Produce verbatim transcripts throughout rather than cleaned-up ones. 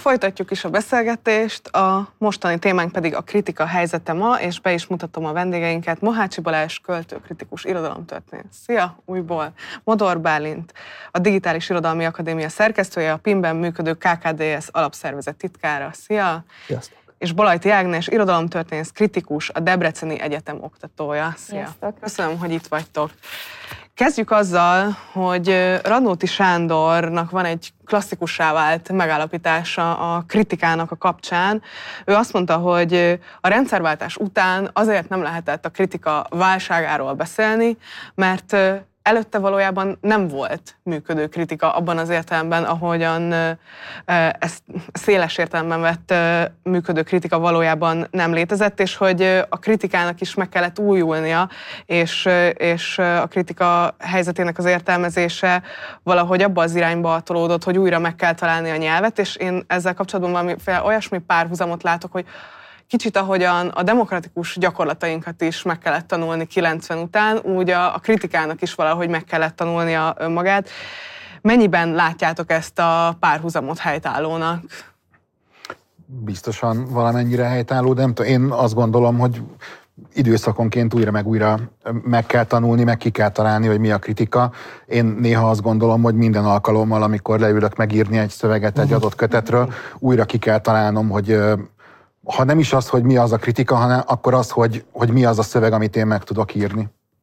folytatjuk is a beszélgetést, a mostani témánk pedig a kritika helyzete ma, és be is mutatom a vendégeinket. Mohácsi Balázs, költőkritikus, irodalomtörténész. Szia, újból. Modor Bálint, a Digitális Irodalmi Akadémia szerkesztője, a pin-ben működő ká ká dé es alapszervezet titkára. Szia. Sziasztok. És Balajti Ágnes, irodalomtörténész, kritikus, a Debreceni Egyetem oktatója. Szia. Sziasztok. Köszönöm, hogy itt vagytok. Kezdjük azzal, hogy Radnóti Sándornak van egy klasszikussá vált megállapítása a kritikának a kapcsán. Ő azt mondta, hogy a rendszerváltás után azért nem lehetett a kritika válságáról beszélni, mert előtte valójában nem volt működő kritika abban az értelemben, ahogyan ezt széles értelemben vett működő kritika valójában nem létezett, és hogy a kritikának is meg kellett újulnia, és, és a kritika helyzetének az értelmezése valahogy abba az irányba tolódott, hogy újra meg kell találni a nyelvet, és én ezzel kapcsolatban valamiféle olyasmi párhuzamot látok, hogy kicsit ahogyan a demokratikus gyakorlatainkat is meg kellett tanulni kilencven után, úgy a, a kritikának is valahogy meg kellett tanulnia önmagát. Mennyiben látjátok ezt a párhuzamot helytállónak? Biztosan valamennyire helytálló, de nem tudom, én azt gondolom, hogy időszakonként újra meg újra meg kell tanulni, meg ki kell találni, hogy mi a kritika. Én néha azt gondolom, hogy minden alkalommal, amikor leülök megírni egy szöveget egy adott kötetről, újra ki kell találnom, hogy ha nem is az, hogy mi az a kritika, hanem akkor az, hogy, hogy mi az a szöveg, amit én meg tudok írni.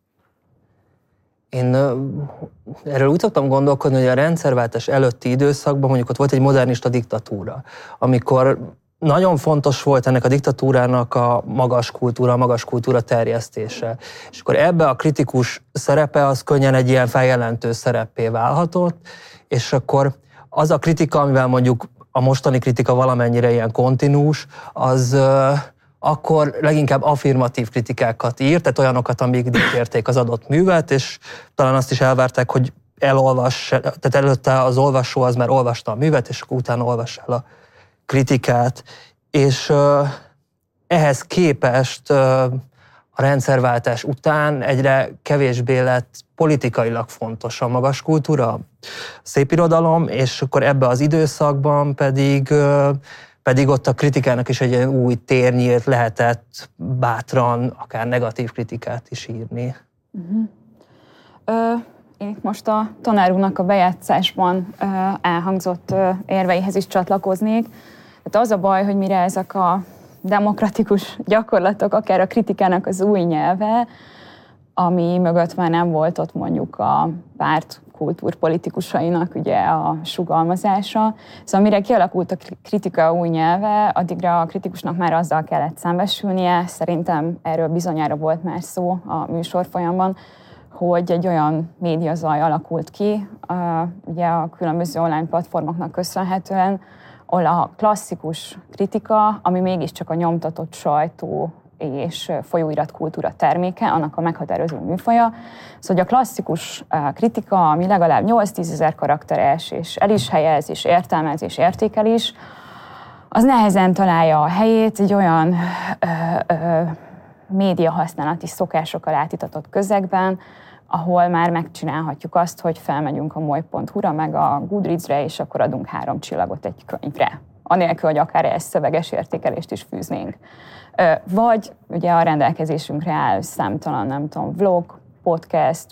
Én erről úgy szoktam gondolkodni, hogy a rendszerváltás előtti időszakban mondjuk ott volt egy modernista diktatúra, amikor nagyon fontos volt ennek a diktatúrának a magas kultúra, a magas kultúra terjesztése. És akkor ebbe a kritikus szerepe az könnyen egy ilyen feljelentő szereppé válhatott, és akkor az a kritika, amivel mondjuk a mostani kritika valamennyire ilyen kontinús, az uh, akkor leginkább affirmatív kritikákat írt, tehát olyanokat, amik dicsérték az adott művet, és talán azt is elvárták, hogy elolvass, tehát előtte az olvasó az már olvasta a művet, és akkor utána olvass el a kritikát. És uh, ehhez képest uh, a rendszerváltás után egyre kevésbé lett politikailag fontos a magas kultúra, a szépirodalom, és akkor ebbe az időszakban pedig, pedig ott a kritikának is egy ilyen új tér nyílt, lehetett bátran, akár negatív kritikát is írni. Uh-huh. Ö, én itt most a tanár úrnak a bejátszásban ö, elhangzott ö, érveihez is csatlakoznék. Tehát az a baj, hogy mire ezek a demokratikus gyakorlatok, akár a kritikának az új nyelve, ami mögött már nem volt ott mondjuk a párt kultúrpolitikusainak ugye a sugalmazása. Szóval mire kialakult a kritika új nyelve, addigra a kritikusnak már azzal kellett szembesülnie, szerintem erről bizonyára volt már szó a műsor folyamban, hogy egy olyan médiazaj alakult ki, ugye a különböző online platformoknak köszönhetően, ahol a klasszikus kritika, ami mégiscsak a nyomtatott sajtó és folyóiratkultúra terméke, annak a meghatározó műfaja. Szóval a klasszikus kritika, ami legalább nyolc-tízezer karakteres, és el is helyez, és értelmez, és értékel is, az nehezen találja a helyét egy olyan ö, ö, média használati szokásokkal átitatott közegben, ahol már megcsinálhatjuk azt, hogy felmegyünk a moly pont hu-ra, meg a Goodreads-re, és akkor adunk három csillagot egy könyvre. Anélkül, hogy akár ezt szöveges értékelést is fűznénk. Vagy ugye a rendelkezésünkre áll számtalan, nem tudom, vlog, podcast,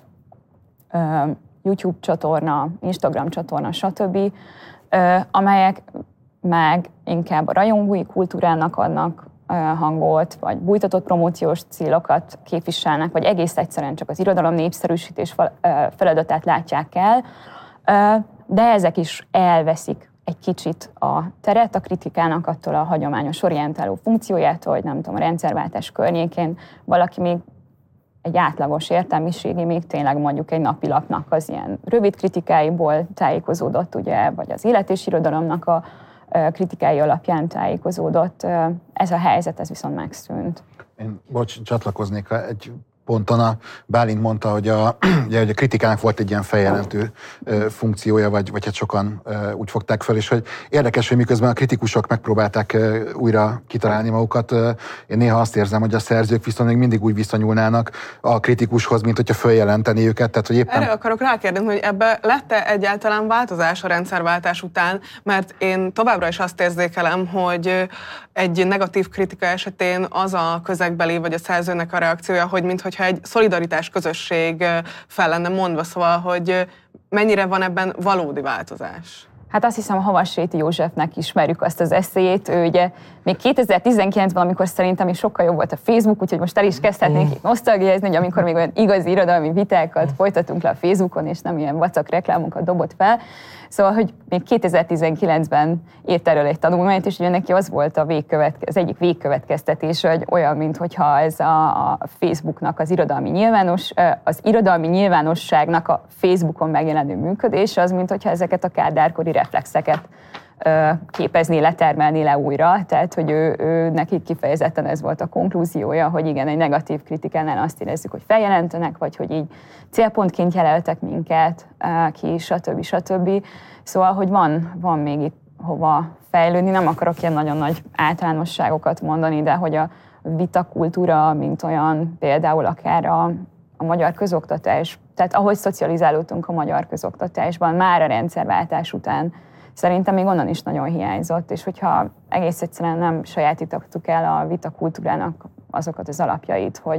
YouTube csatorna, Instagram csatorna, stb., amelyek meg inkább a rajongói kultúrának adnak hangot, vagy bújtatott promóciós célokat képviselnek, vagy egész egyszerűen csak az irodalom népszerűsítés feladatát látják el, de ezek is elveszik egy kicsit a teret a kritikának attól a hagyományos orientáló funkciójától, hogy nem tudom, a rendszerváltás környékén valaki még egy átlagos értelmiségi, még tényleg mondjuk egy napilapnak az ilyen rövid kritikáiból tájékozódott, ugye, vagy az élet és irodalomnak a kritikái alapján tájékozódott. Ez a helyzet, ez viszont megszűnt. Én, bocs, csatlakoznék egy ponton a Bálint mondta, hogy a, ugye, hogy a kritikának volt egy ilyen feljelentő funkciója, vagy, vagy hát sokan úgy fogták fel, és hogy érdekes, hogy miközben a kritikusok megpróbálták újra kitalálni magukat, én néha azt érzem, hogy a szerzők viszont még mindig úgy viszonyulnának a kritikushoz, mint hogyha följelenteni őket. Tehát, hogy éppen... Erre akarok rákérdezni, hogy ebbe lett-e egyáltalán változás a rendszerváltás után, mert én továbbra is azt érzékelem, hogy egy negatív kritika esetén az a közegbeli, vagy a szerzőnek a reakciója, hogy mintha egy szolidaritás közösség fel lenne mondva, szóval, hogy mennyire van ebben valódi változás? Hát azt hiszem, a Havasréti Józsefnek ismerjük azt az eszéjét. Ő ugye még kétezer-tizenkilencben, amikor szerintem is sokkal jobb volt a Facebook, úgyhogy most el is kezdhetnénk itt nosztalgiázni, hogy amikor még olyan igazi irodalmi vitákat folytatunk le a Facebookon, és nem ilyen vacak reklámokat dobott fel. Szóval, hogy még kétezer-tizenkilencben írt erről egy tanulmányt, és ugye neki az volt a végkövetke, az egyik végkövetkeztetése, hogy olyan, mintha ez a, a Facebooknak az irodalmi nyilvános, az irodalmi nyilvánosságnak a Facebookon megjelenő működése, az, mintha ezeket a kádárkori reflexeket képezni, letermelni le újra. Tehát, hogy ő, ő neki kifejezetten ez volt a konklúziója, hogy igen, egy negatív kritikánál azt érezzük, hogy feljelentenek, vagy hogy így célpontként jelöltek minket ki, stb. stb. Szóval, hogy van, van még itt hova fejlődni. Nem akarok ilyen nagyon nagy általánosságokat mondani, de hogy a vitakultúra, mint olyan, például akár a, a magyar közoktatás, tehát ahogy szocializálódtunk a magyar közoktatásban, már a rendszerváltás után szerintem még onnan is nagyon hiányzott, és hogyha egész egyszerűen nem sajátítottuk el a vitakultúrának azokat az alapjait, hogy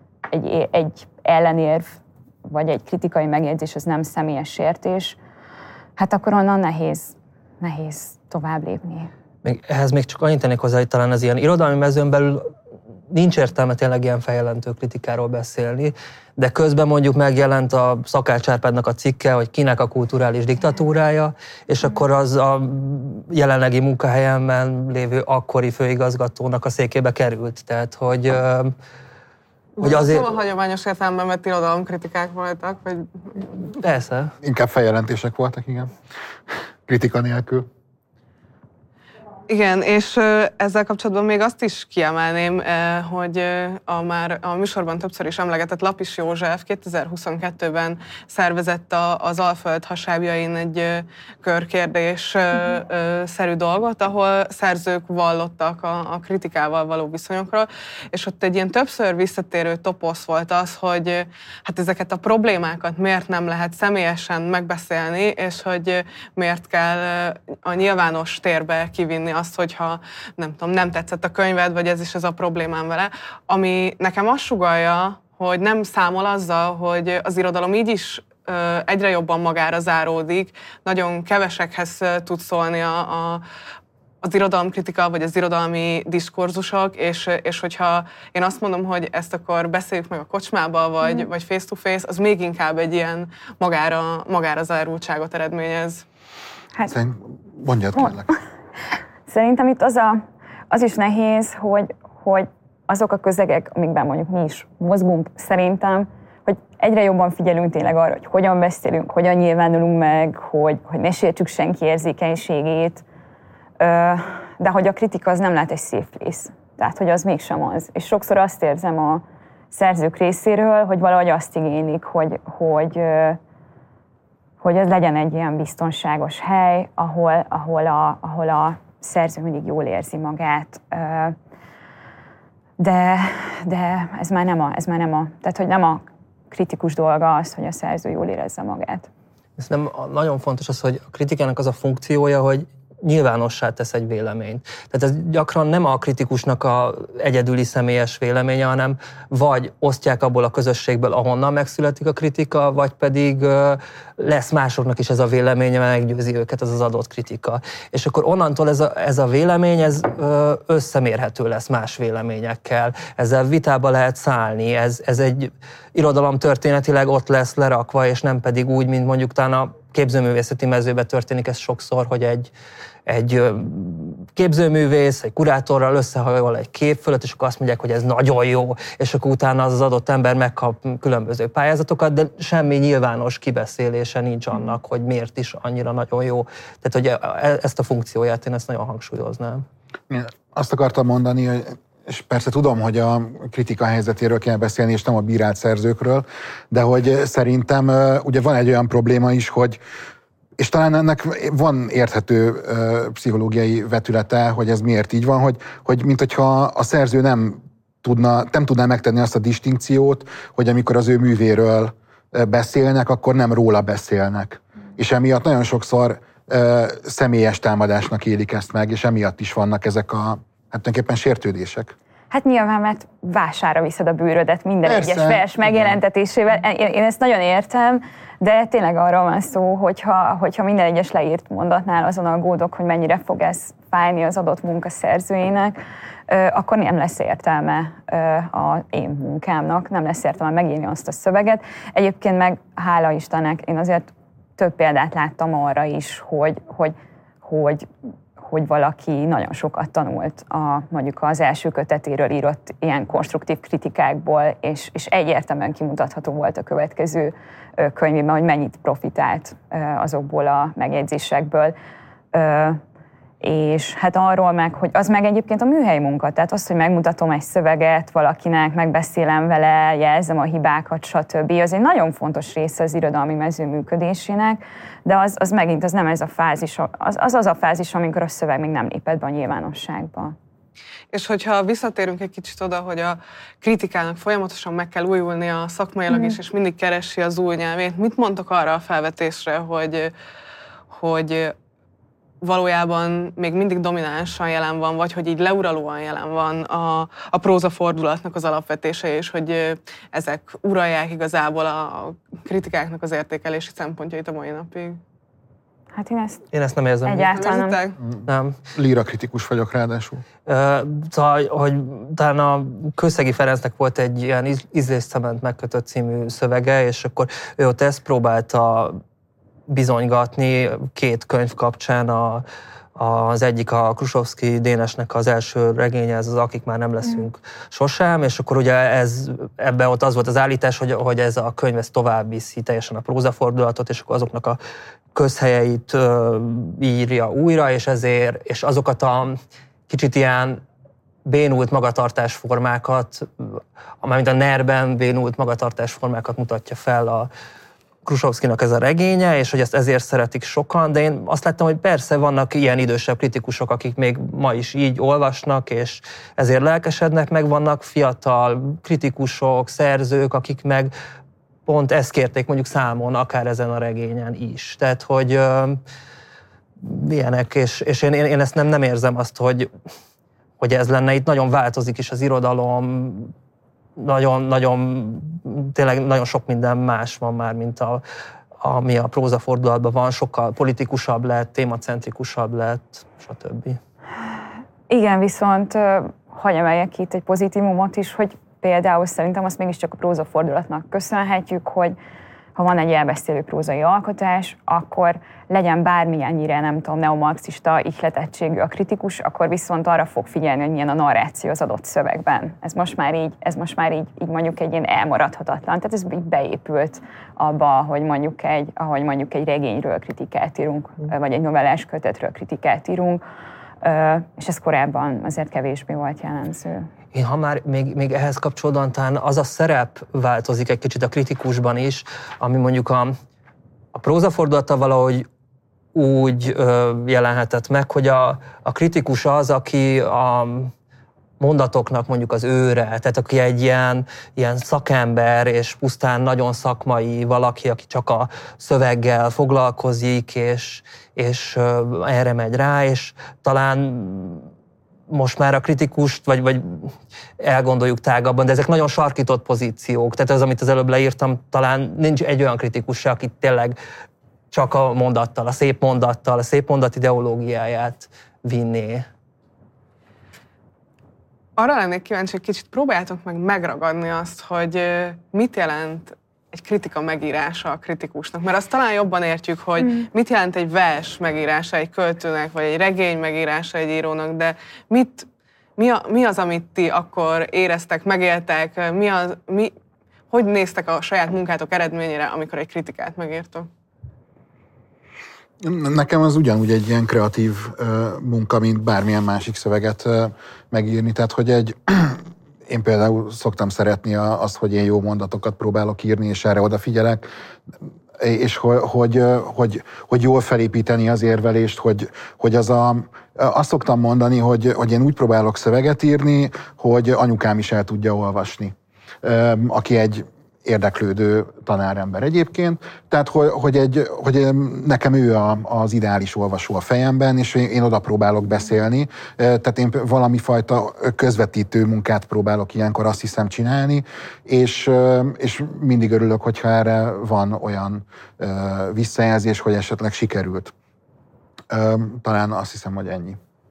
egy, egy ellenérv, vagy egy kritikai megjegyzés, az nem személyes sértés, hát akkor onnan nehéz, nehéz tovább lépni. Még, ehhez még csak annyit tennék hozzá, hogy talán az ilyen irodalmi mezőn belül nincs értelme tényleg ilyen feljelentő kritikáról beszélni, de közben mondjuk megjelent a Szakács Árpádnak a cikke, hogy kinek a kulturális diktatúrája, és akkor az a jelenlegi munkahelyemben lévő akkori főigazgatónak a székébe került. Tehát, hogy, hogy azért... Szóval hagyományos értelemben vett irodalomkritikák voltak, vagy... Persze. Inkább feljelentések voltak, igen. Kritika nélkül. Igen, és ezzel kapcsolatban még azt is kiemelném, hogy a már a műsorban többször is emlegetett Lapis József kétezer-huszonkettőben szervezett az Alföld hasábjain egy körkérdés-szerű dolgot, ahol szerzők vallottak a, a kritikával való viszonyokról, és ott egy ilyen többször visszatérő toposz volt az, hogy hát ezeket a problémákat miért nem lehet személyesen megbeszélni, és hogy miért kell a nyilvános térbe kivinni azt, hogyha nem tudom, nem tetszett a könyved, vagy ez is az a problémám vele, ami nekem azt sugallja, hogy nem számol azzal, hogy az irodalom így is ö, egyre jobban magára záródik, nagyon kevesekhez tud szólni a, a, az irodalomkritika, vagy az irodalmi diskurzusok, és, és hogyha én azt mondom, hogy ezt akkor beszéljük meg a kocsmába, vagy, mm. vagy face-to-face, az még inkább egy ilyen magára, magára zárultságot eredményez. Hát, mondjad, kérlek. Szerintem itt az, a, az is nehéz, hogy, hogy azok a közegek, amikben mondjuk mi is mozgunk, szerintem, hogy egyre jobban figyelünk tényleg arra, hogy hogyan beszélünk, hogyan nyilvánulunk meg, hogy, hogy ne sértsük senki érzékenységét, de hogy a kritika az nem lehet egy safe place. Tehát, hogy az mégsem az. És sokszor azt érzem a szerzők részéről, hogy valahogy azt igénylik, hogy, hogy, hogy ez legyen egy ilyen biztonságos hely, ahol, ahol, a, ahol a szerző mindig jól érzi magát, de, de ez, már nem a, ez már nem a, tehát hogy nem a kritikus dolga az, hogy a szerző jól érezze magát. Ez nem nagyon fontos az, hogy a kritikának az a funkciója, hogy nyilvánossá tesz egy véleményt. Tehát ez gyakran nem a kritikusnak a egyedüli személyes véleménye, hanem vagy osztják abból a közösségből, ahonnan megszületik a kritika, vagy pedig lesz másoknak is ez a véleménye, mert meggyőzi őket az az adott kritika. És akkor onnantól ez a, ez a vélemény ez összemérhető lesz más véleményekkel. Ezzel vitába lehet szállni. Ez, ez egy irodalom történetileg ott lesz lerakva, és nem pedig úgy, mint mondjuk talán a képzőművészeti mezőben történik ez sokszor, hogy egy, egy képzőművész, egy kurátorral összehajol egy kép fölött, és akkor azt mondják, hogy ez nagyon jó, és akkor utána az az adott ember megkap különböző pályázatokat, de semmi nyilvános kibeszélése nincs annak, hogy miért is annyira nagyon jó. Tehát, hogy ezt a funkcióját én ezt nagyon hangsúlyoznám. Én azt akartam mondani, hogy és persze tudom, hogy a kritika helyzetéről kell beszélni, és nem a bírált szerzőkről, de hogy szerintem ugye van egy olyan probléma is, hogy és talán ennek van érthető uh, pszichológiai vetülete, hogy ez miért így van, hogy, hogy mint hogyha a szerző nem tudna, nem tudná megtenni azt a distinkciót, hogy amikor az ő művéről beszélnek, akkor nem róla beszélnek. És emiatt nagyon sokszor uh, személyes támadásnak élik ezt meg, és emiatt is vannak ezek a, hát tulajdonképpen sértődések. Hát nyilván, mert vására viszed a bűrödet minden Persze, egyes vers megjelentetésével. Én, én ezt nagyon értem, de tényleg arról van szó, hogyha, hogyha minden egyes leírt mondatnál azon aggódok, hogy mennyire fog ez fájni az adott munkaszerzőjének, akkor nem lesz értelme az én munkámnak, nem lesz értelme megírni azt a szöveget. Egyébként meg hála Istennek, én azért több példát láttam arra is, hogy, hogy, hogy hogy valaki nagyon sokat tanult a, mondjuk az első kötetéről írott ilyen konstruktív kritikákból, és, és egyértelműen kimutatható volt a következő könyvében, hogy mennyit profitált azokból a megjegyzésekből. És hát arról meg, hogy az meg egyébként a műhelyi munka, tehát az, hogy megmutatom egy szöveget valakinek, megbeszélem vele, jelzem a hibákat, stb. Az egy nagyon fontos része az irodalmi mező működésének, de az, az megint az nem ez a fázis, az, az az a fázis, amikor a szöveg még nem lépett be a nyilvánosságba. És hogyha visszatérünk egy kicsit oda, hogy a kritikának folyamatosan meg kell újulnia szakmailag Mm. is, és mindig keresi az új nyelvét, mit mondtok arra a felvetésre, hogy, hogy valójában még mindig dominánsan jelen van, vagy hogy így leuralóan jelen van a, a prózafordulatnak az alapvetése, és hogy ezek uralják igazából a kritikáknak az értékelési szempontjait a mai napig? Hát én ezt, Én ezt nem érzem. egyáltalán nem. Nem. Nem. Líra kritikus vagyok ráadásul. Szóval, hogy talán a Kőszegi Ferencnek volt egy ilyen Ízlésszement megkötött című szövege, és akkor ő ott ezt próbálta bizonygatni két könyv kapcsán. A, az egyik a Krusovszky Dénesnek az első regénye, ez az Akik már nem leszünk sosem, és akkor ugye ez, ebben ott az volt az állítás, hogy, hogy ez a könyv ez tovább viszi teljesen a prózafordulatot, és akkor azoknak a közhelyeit uh, írja újra, és ezért, és azokat a kicsit ilyen bénult magatartásformákat, amelyint a nerben bénult magatartásformákat mutatja fel a Krusovszkynak ez a regénye, és hogy ezt ezért szeretik sokan, de én azt láttam, hogy persze vannak ilyen idősebb kritikusok, akik még ma is így olvasnak, és ezért lelkesednek, meg vannak fiatal kritikusok, szerzők, akik meg pont ezt kérték mondjuk számon, akár ezen a regényen is. Tehát, hogy ö, ilyenek, és, és én, én ezt nem, nem érzem azt, hogy, hogy ez lenne. Itt nagyon változik is az irodalom, nagyon, nagyon, tényleg nagyon sok minden más van már, mint a, ami a prózafordulatban van, sokkal politikusabb lett, témacentrikusabb lett, stb. Igen, viszont hagyj emeljek ki itt egy pozitívumot is, hogy például szerintem azt mégiscsak a prózafordulatnak köszönhetjük, hogy ha van egy elbeszélő prózai alkotás, akkor legyen bármilyennyire, nem tudom, neomarxista ihletettségű a kritikus, akkor viszont arra fog figyelni, hogy milyen a narráció az adott szövegben. Ez most már így, ez most már így, így mondjuk egy ilyen elmaradhatatlan. Tehát ez így beépült abba, hogy mondjuk egy, ahogy mondjuk egy regényről kritikát írunk, vagy egy novellás kötetről kritikát írunk, és ez korábban azért kevésbé volt jellemző. Én ha már még, még ehhez kapcsolódóan talán az a szerep változik egy kicsit a kritikusban is, ami mondjuk a, a prózafordulata valahogy úgy ö, jelenhetett meg, hogy a, a kritikus az, aki a mondatoknak mondjuk az őre, tehát aki egy ilyen, ilyen szakember, és pusztán nagyon szakmai valaki, aki csak a szöveggel foglalkozik, és, és ö, erre megy rá, és talán most már a kritikust, vagy, vagy elgondoljuk tágabban, de ezek nagyon sarkított pozíciók. Tehát ez, amit az előbb leírtam, talán nincs egy olyan kritikus, aki tényleg csak a mondattal, a szép mondattal, a szép mondat ideológiáját vinné. Arra lennék kíváncsi, hogy kicsit próbáljátok meg megragadni azt, hogy mit jelent egy kritika megírása a kritikusnak. Mert azt talán jobban értjük, hogy mm. mit jelent egy vers megírása egy költőnek, vagy egy regény megírása egy írónak, de mit, mi, a, mi az, amit ti akkor éreztek, megéltek, mi az, mi, hogy néztek a saját munkátok eredményére, amikor egy kritikát megírtok? Nekem az ugyanúgy egy ilyen kreatív munka, mint bármilyen másik szöveget megírni. Tehát, hogy egy... Én például szoktam szeretni azt, hogy én jó mondatokat próbálok írni, és erre odafigyelek, és hogy, hogy, hogy, hogy jól felépíteni az érvelést, hogy, hogy az a... Azt szoktam mondani, hogy, hogy én úgy próbálok szöveget írni, hogy anyukám is el tudja olvasni, aki egy érdeklődő tanárember egyébként, tehát hogy, hogy, egy, hogy nekem ő a, az ideális olvasó a fejemben, és én oda próbálok beszélni, tehát én valami fajta közvetítő munkát próbálok ilyenkor azt hiszem csinálni, és, és mindig örülök, hogyha erre van olyan visszajelzés, hogy esetleg sikerült. Talán azt hiszem, hogy ennyi.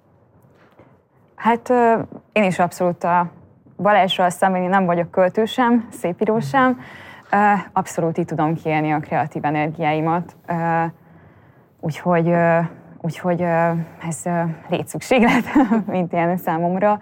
Hát én is abszolút a Balázsral szemben én nem vagyok költő sem, szépíró sem. Abszolút így tudom kiélni a kreatív energiáimat. Úgyhogy, úgyhogy ez létszükséglet, mint ilyen számomra.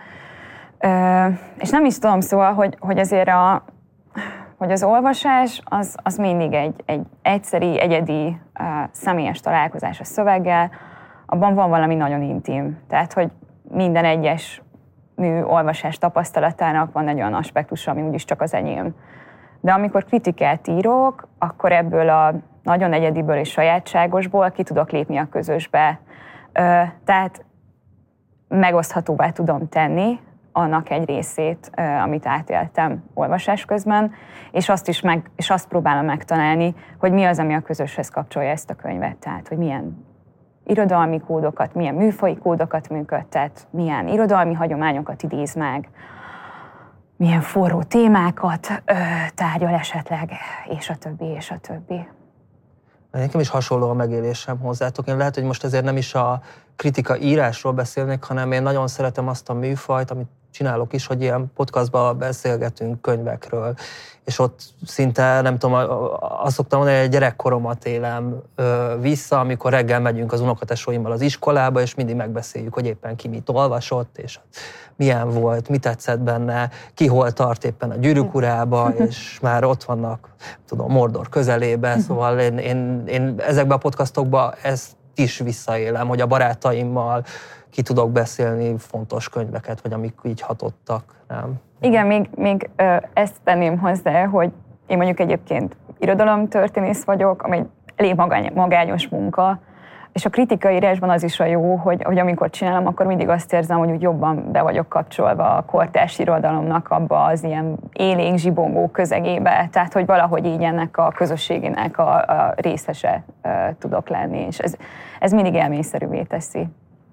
És nem is tudom, szóval, hogy, hogy azért a, hogy az olvasás az, az mindig egy, egy egyszeri, egyedi, személyes találkozás a szöveggel. Abban van valami nagyon intim. Tehát, hogy minden egyes mű olvasás tapasztalatának van egy olyan aspektusa, ami úgyis csak az enyém. De amikor kritikát írok, akkor ebből a nagyon egyediből és sajátságosból ki tudok lépni a közösbe. Tehát megoszthatóvá tudom tenni annak egy részét, amit átéltem olvasás közben, és azt is meg, és azt próbálom megtalálni, hogy mi az, ami a közöshez kapcsolja ezt a könyvet. Tehát, hogy milyen irodalmi kódokat, milyen műfaji kódokat működtet, milyen irodalmi hagyományokat idéz meg, milyen forró témákat ö, tárgyal esetleg, és a többi, és a többi. Nekem is hasonló a megélésem hozzátok. Én lehet, hogy most ezért nem is a kritika írásról beszélnék, hanem én nagyon szeretem azt a műfajt, amit csinálok is, hogy ilyen podcastban beszélgetünk könyvekről, és ott szinte, nem tudom, azt szoktam mondani, hogy gyerekkoromat élem vissza, amikor reggel megyünk az unokatesóimmal az iskolába, és mindig megbeszéljük, hogy éppen ki mit olvasott, és milyen volt, mi tetszett benne, ki hol tart éppen a Gyűrűk urába, és már ott vannak, tudom, Mordor közelébe, szóval én, én, én ezekben a podcastokban ezt is visszaélem, hogy a barátaimmal ki tudok beszélni fontos könyveket, vagy amik így hatottak, nem? Igen, még, még ö, ezt tenném hozzá, hogy én mondjuk egyébként irodalomtörténész vagyok, ami egy elég magány, magányos munka, és a kritikai írásban az is a jó, hogy, hogy amikor csinálom, akkor mindig azt érzem, hogy úgy jobban be vagyok kapcsolva a kortárs irodalomnak abba az ilyen élénk, zsibongó közegébe, tehát hogy valahogy így ennek a közösségének a, a részese uh, tudok lenni, és ez, ez mindig élményszerűvé teszi.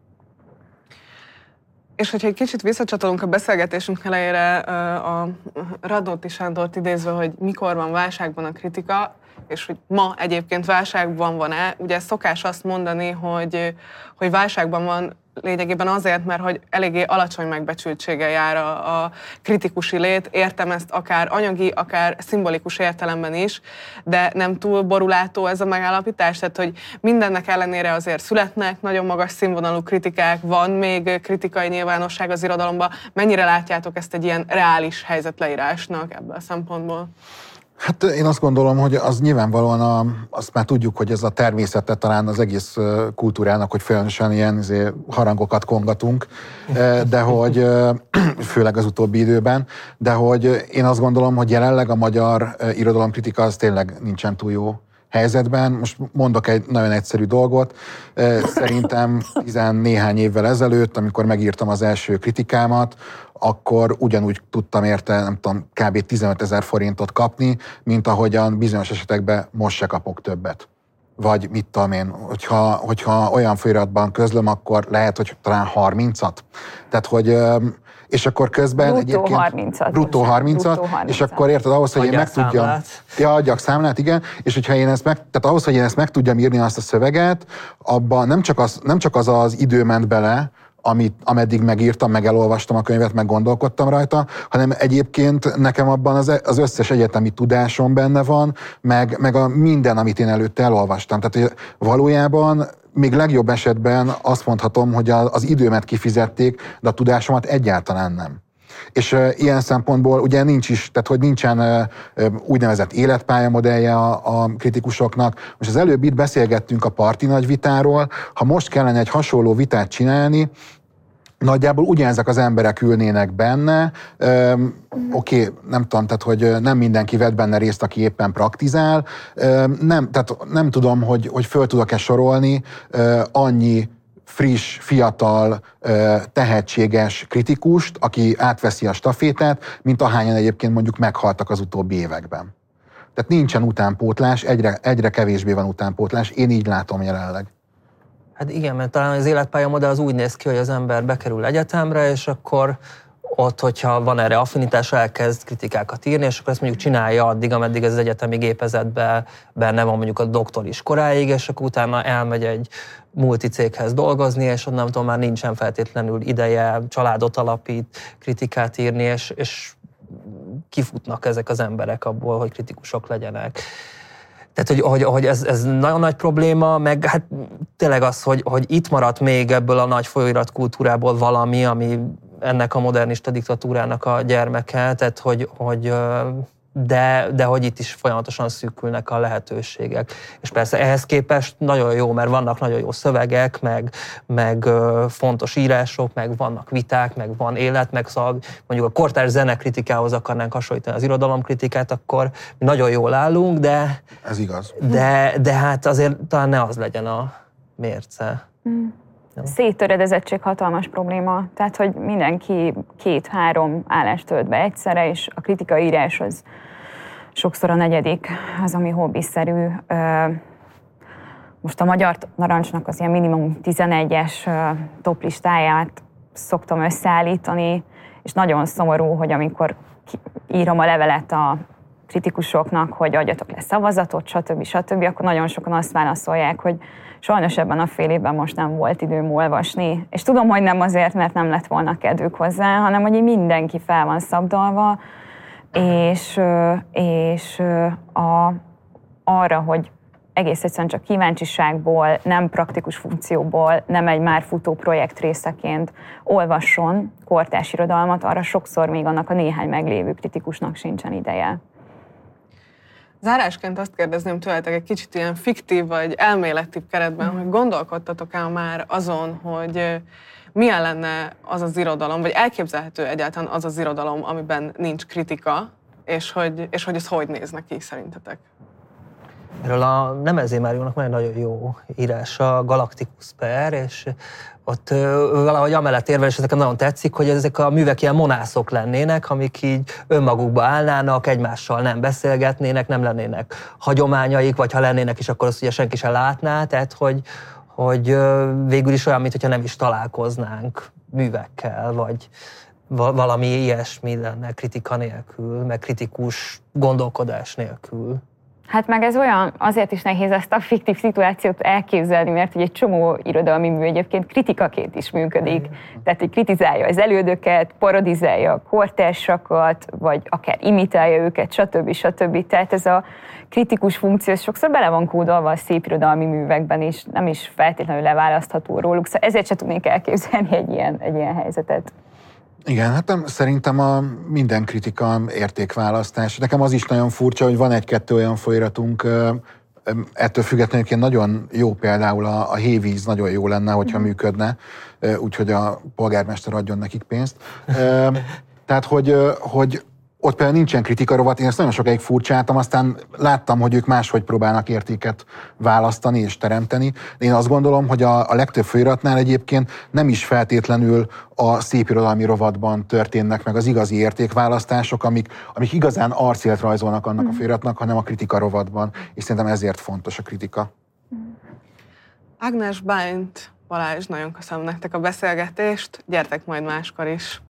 És hogyha egy kicsit visszacsatolunk a beszélgetésünk elejére a Radnóti Sándort idézve, hogy mikor van válságban a kritika, és hogy ma egyébként válságban van-e, ugye szokás azt mondani, hogy, hogy válságban van lényegében azért, mert hogy eléggé alacsony megbecsültséggel jár a, a kritikusi lét. Értem ezt akár anyagi, akár szimbolikus értelemben is, de nem túl borulátó ez a megállapítás, tehát hogy mindennek ellenére azért születnek nagyon magas színvonalú kritikák, van még kritikai nyilvánosság az irodalomban. Mennyire látjátok ezt egy ilyen reális helyzetleírásnak ebből a szempontból? Hát én azt gondolom, hogy az nyilvánvalóan, a, azt már tudjuk, hogy ez a természete talán az egész kultúrának, hogy folyamatosan ilyen azért, harangokat kongatunk, de hogy főleg az utóbbi időben, de hogy én azt gondolom, hogy jelenleg a magyar irodalomkritika az tényleg nincsen túl jó helyzetben. Most mondok egy nagyon egyszerű dolgot. Szerintem tizennéhány évvel ezelőtt, amikor megírtam az első kritikámat, akkor ugyanúgy tudtam érte, nem tudom, kb. tizenötezer forintot kapni, mint ahogyan bizonyos esetekben most se kapok többet. Vagy mit tudom én, hogyha, hogyha olyan folyóiratban közlöm, akkor lehet, hogy talán harmincat. Tehát, hogy és akkor közben bruttó egyébként... harmincat. Bruttó harmincat. bruttó harmincat. És akkor érted, ahhoz, hogy adjak én meg tudjam... Számlát. Ja, adjak számlát, igen. És hogyha én ezt meg... Tehát ahhoz, hogy én ezt meg tudjam írni azt a szöveget, abban nem csak az, nem csak az, az idő ment bele, amit, ameddig megírtam, meg elolvastam a könyvet, meg gondolkodtam rajta, hanem egyébként nekem abban az, az összes egyetemi tudásom benne van, meg, meg a minden, amit én előtte elolvastam. Tehát valójában még legjobb esetben azt mondhatom, hogy az időmet kifizették, de a tudásomat egyáltalán nem. És uh, ilyen szempontból ugye nincs is, tehát hogy nincsen uh, úgynevezett életpályamodellje a, a kritikusoknak. Most az előbb itt beszélgettünk a parti nagy vitáról, ha most kellene egy hasonló vitát csinálni, nagyjából ugyanezek az emberek ülnének benne, Öm, oké, okay, nem tudom, tehát hogy nem mindenki vett benne részt, aki éppen praktizál, Öm, nem, tehát nem tudom, hogy, hogy föl tudok-e sorolni ö, annyi friss, fiatal, tehetséges kritikust, aki átveszi a stafétát, mint ahányan egyébként mondjuk meghaltak az utóbbi években. Tehát nincsen utánpótlás, egyre, egyre kevésbé van utánpótlás, én így látom jelenleg. Hát igen, mert talán az életpályamodell az úgy néz ki, hogy az ember bekerül egyetemre, és akkor ott, hogyha van erre affinitás, elkezd kritikákat írni, és akkor ezt mondjuk csinálja addig, ameddig ez az egyetemi gépezetben benne van mondjuk a doktoris koráig, és akkor utána elmegy egy multicéghez dolgozni, és onnan tudom, már nincsen feltétlenül ideje, családot alapít, kritikát írni, és, és kifutnak ezek az emberek abból, hogy kritikusok legyenek. Tehát, hogy, hogy, hogy ez, ez nagyon nagy probléma, meg hát tényleg az, hogy, hogy itt maradt még ebből a nagy folyóiratkultúrából valami, ami ennek a modernista diktatúrának a gyermeke, tehát hogy, hogy de, de hogy itt is folyamatosan szűkülnek a lehetőségek. És persze ehhez képest nagyon jó, mert vannak nagyon jó szövegek, meg, meg fontos írások, meg vannak viták, meg van élet, meg szóval mondjuk a kortárs zenekritikához akarnánk hasonlítani az irodalomkritikát, akkor mi nagyon jól állunk, de... Ez igaz. De, de hát azért talán ne az legyen a mérce. Mm. Széttöredezettség hatalmas probléma, tehát hogy mindenki két-három állást tölt be egyszerre, és a kritikaírás az sokszor a negyedik, az, ami hobbiszerű. Most a Magyar Narancsnak az ilyen minimum tizenegyes toplistáját szoktam összeállítani, és nagyon szomorú, hogy amikor írom a levelet a kritikusoknak, hogy adjatok le szavazatot, stb. stb., akkor nagyon sokan azt válaszolják, hogy sajnos ebben a fél évben most nem volt időm olvasni. És tudom, hogy nem azért, mert nem lett volna kedvük hozzá, hanem hogy mindenki fel van szabdalva, és, és a, arra, hogy egész egyszerűen csak kíváncsiságból, nem praktikus funkcióból, nem egy már futó projekt részeként olvasson kortárs irodalmat, arra sokszor még annak a néhány meglévő kritikusnak sincsen ideje. Zárásként azt kérdezném tőletek egy kicsit ilyen fiktív vagy elméletibb keretben, hogy gondolkodtatok-e már azon, hogy milyen lenne az az irodalom, vagy elképzelhető egyáltalán az az irodalom, amiben nincs kritika, és hogy, és hogy ez hogy néz neki szerintetek? Erről a Nemezé Máriónak van egy nagyon jó írása, Galaktikus per, és ott valahogy amellett érvel, és ezeket nagyon tetszik, hogy ezek a művek ilyen monászok lennének, amik így önmagukba állnának, egymással nem beszélgetnének, nem lennének hagyományaik, vagy ha lennének is, akkor azt ugye senki sem látná, tehát hogy, hogy végül is olyan, mintha nem is találkoznánk művekkel, vagy valami ilyesmi lenne kritika nélkül, meg kritikus gondolkodás nélkül. Hát meg ez olyan, azért is nehéz ezt a fiktív szituációt elképzelni, mert egy csomó irodalmi mű egyébként kritikaként is működik. Tehát, hogy kritizálja az elődöket, parodizálja a kortársakat, vagy akár imitálja őket, stb. stb. Tehát ez a kritikus funkció sokszor bele van kódolva a szép irodalmi művekben is, nem is feltétlenül leválasztható róluk. Szóval ezért se tudnék elképzelni egy ilyen, egy ilyen helyzetet. Igen, hát nem, szerintem a minden kritika értékválasztás. Nekem az is nagyon furcsa, hogy van egy-kettő olyan folyiratunk, ettől függetlenül nagyon jó például a, a hévíz, nagyon jó lenne, hogyha mm. működne, úgyhogy a polgármester adjon nekik pénzt. Tehát, hogy, hogy ott például nincsen kritikarovat, én ezt nagyon sokáig furcsáltam, aztán láttam, hogy ők máshogy próbálnak értéket választani és teremteni. Én azt gondolom, hogy a, a legtöbb folyóiratnál egyébként nem is feltétlenül a szépirodalmi rovatban történnek meg az igazi értékválasztások, amik, amik igazán arcélt rajzolnak annak a folyóiratnak, hanem a kritika rovatban, és szerintem ezért fontos a kritika. Ágnes, Bálint, Balázs, nagyon köszönöm nektek a beszélgetést, gyertek majd máskor is.